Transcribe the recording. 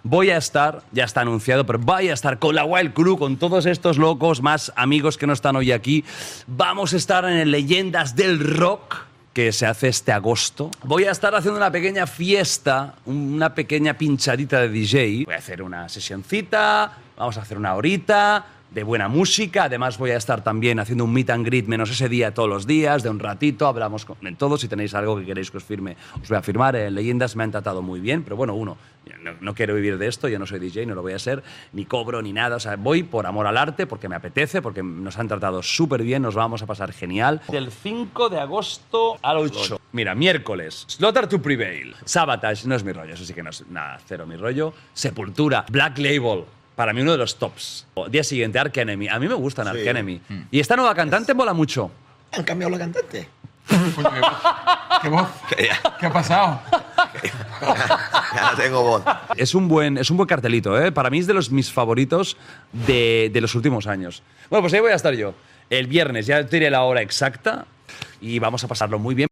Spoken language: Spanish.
voy a estar, ya está anunciado, pero voy a estar con la Wild Crew, con todos estos locos, más amigos que no están hoy aquí. Vamos a estar en el Leyendas del Rock, que se hace este agosto. Voy a estar haciendo una pequeña fiesta, una pequeña pinchadita de DJ. Voy a hacer una sesioncita, vamos a hacer una horita de buena música. Además voy a estar también haciendo un meet and greet menos ese día todos los días, de un ratito, hablamos en todos. Si tenéis algo que queréis que os firme, os voy a firmar. En Leyendas me han tratado muy bien, pero bueno, no quiero vivir de esto, yo no soy DJ, no lo voy a ser, ni cobro ni nada. O sea, voy por amor al arte, porque me apetece, porque nos han tratado súper bien, nos vamos a pasar genial. Del 5 de agosto al 8. Mira, miércoles, Slaughter to Prevail. Sabotage, no es mi rollo, eso sí que no es nada, cero mi rollo. Sepultura, Black Label. Para mí uno de los tops. Día siguiente, Arch Enemy. A mí me gustan Arch Enemy. Y esta nueva cantante mola mucho. ¿Han cambiado la cantante? ¿Qué voz? ¿Qué ha pasado? Ya no tengo voz. Es un buen cartelito, ¿eh? Para mí es de mis favoritos de los últimos años. Bueno, pues ahí voy a estar yo. El viernes ya te diré la hora exacta y vamos a pasarlo muy bien.